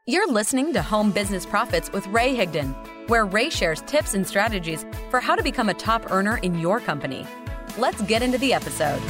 You're listening to Home Business Profits with Ray Higdon, where Ray shares tips and strategies for how to become a top earner in your company. Let's get into the episode.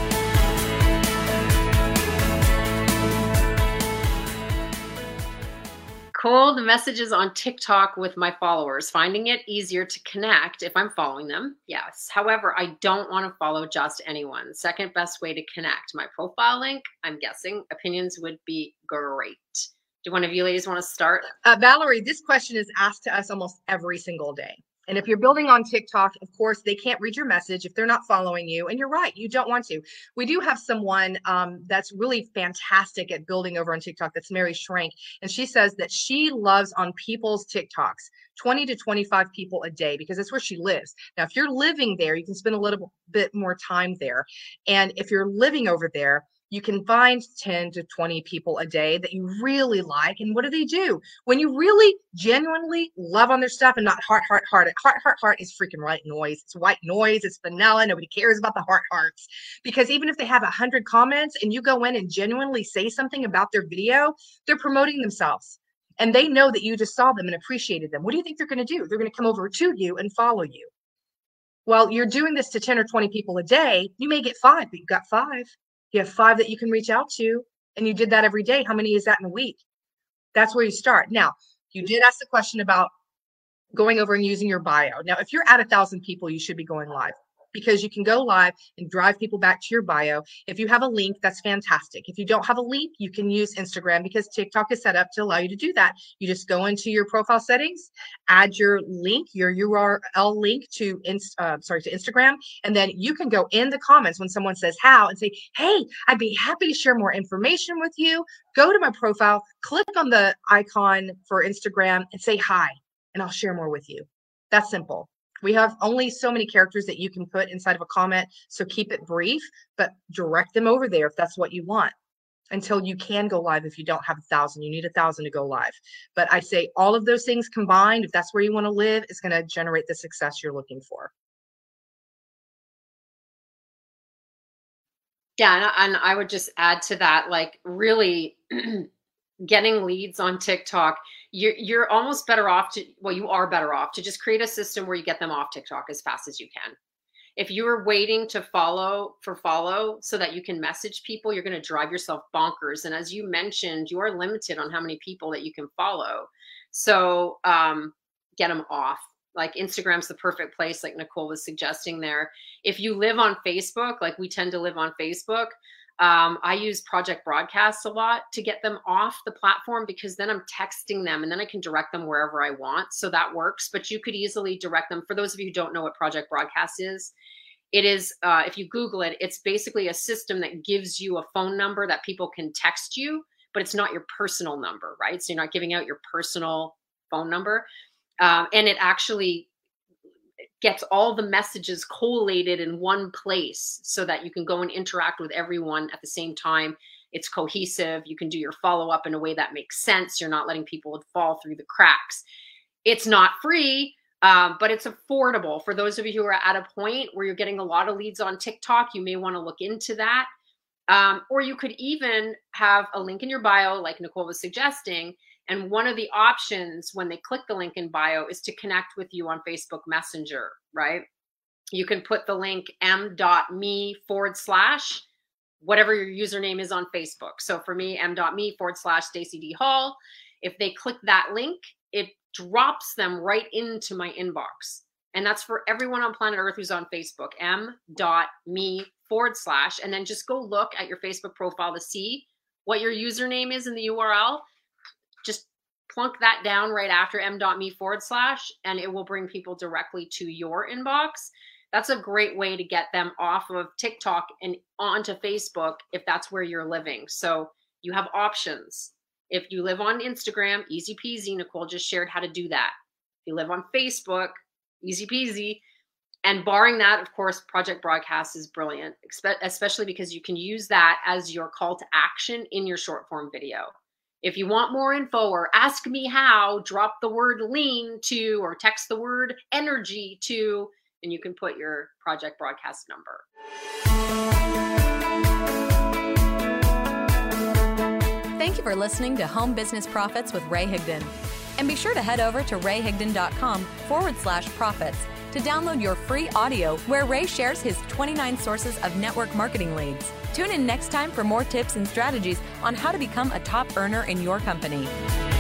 Cold messages on TikTok with my followers, finding it easier to connect if I'm following them. Yes. However, I don't want to follow just anyone. Second best way to connect. My profile link, I'm guessing opinions would be great. Do one of you ladies want to start? Valerie, this question is asked to us almost every single day. And if you're building on TikTok, of course, they can't read your message if they're not following you. And you're right, you don't want to. We do have someone that's really fantastic at building over on TikTok. That's Mary Schrank. And she says that she loves on people's TikToks, 20 to 25 people a day, because that's where she lives. Now, if you're living there, you can spend a little bit more time there. And if you're living over there, you can find 10 to 20 people a day that you really like. And what do? When you really genuinely love on their stuff and not heart. Heart is freaking white noise. It's white noise. It's vanilla. Nobody cares about the hearts. Because even if they have 100 comments and you go in and genuinely say something about their video, they're promoting themselves. And they know that you just saw them and appreciated them. What do you think they're going to do? They're going to come over to you and follow you. Well, you're doing this to 10 or 20 people a day. You may get 5, but you got 5. You have 5 that you can reach out to, and you did that every day. How many is that in a week? That's where you start. Now, you did ask the question about going over and using your bio. Now, if you're at 1,000 people, you should be going live, because you can go live and drive people back to your bio. If you have a link, that's fantastic. If you don't have a link, you can use Instagram, because TikTok is set up to allow you to do that. You just go into your profile settings, add your link, your URL link to Instagram, and then you can go in the comments when someone says how and say, hey, I'd be happy to share more information with you. Go to my profile, click on the icon for Instagram and say hi, and I'll share more with you. That's simple. We have only so many characters that you can put inside of a comment, so keep it brief, but direct them over there if that's what you want, until you can go live. If you don't have 1,000, you need 1,000 to go live. But I say all of those things combined, if that's where you want to live, is going to generate the success you're looking for. Yeah, and I would just add to that, like, really getting leads on TikTok, you're almost better off you are better off to just create a system where you get them off TikTok as fast as you can. If you're waiting to follow so that you can message people, you're going to drive yourself bonkers. And as you mentioned, you are limited on how many people that you can follow. So get them off. Like, Instagram's the perfect place, like Nicole was suggesting there. If you live on Facebook, like we tend to live on Facebook, I use Project Broadcast a lot to get them off the platform, because then I'm texting them and then I can direct them wherever I want. So that works, but you could easily direct them. For those of you who don't know what Project Broadcast is, it is, if you Google it, it's basically a system that gives you a phone number that people can text you, but it's not your personal number, right? So you're not giving out your personal phone number. And it actually gets all the messages collated in one place so that you can go and interact with everyone at the same time. It's cohesive. You can do your follow-up in a way that makes sense. You're not letting people fall through the cracks. It's not free, but it's affordable. For those of you who are at a point where you're getting a lot of leads on TikTok, you may want to look into that. Or you could even have a link in your bio, like Nicole was suggesting. And one of the options when they click the link in bio is to connect with you on Facebook Messenger, right? You can put the link m.me/ whatever your username is on Facebook. So for me, m.me/ Stacey D. Hall. If they click that link, it drops them right into my inbox. And that's for everyone on planet Earth who's on Facebook, m.me/ and then just go look at your Facebook profile to see what your username is in the URL. Just plunk that down right after m.me/ and it will bring people directly to your inbox. That's a great way to get them off of TikTok and onto Facebook if that's where you're living. So you have options. If you live on Instagram, easy peasy. Nicole just shared how to do that. If you live on Facebook, easy peasy. And barring that, of course, Project Broadcast is brilliant, especially because you can use that as your call to action in your short form video. If you want more info or ask me how, drop the word lean to, or text the word energy to, and you can put your Project Broadcast number. Thank you for listening to Home Business Profits with Ray Higdon. And be sure to head over to rayhigdon.com/profits to download your free audio where Ray shares his 29 sources of network marketing leads. Tune in next time for more tips and strategies on how to become a top earner in your company.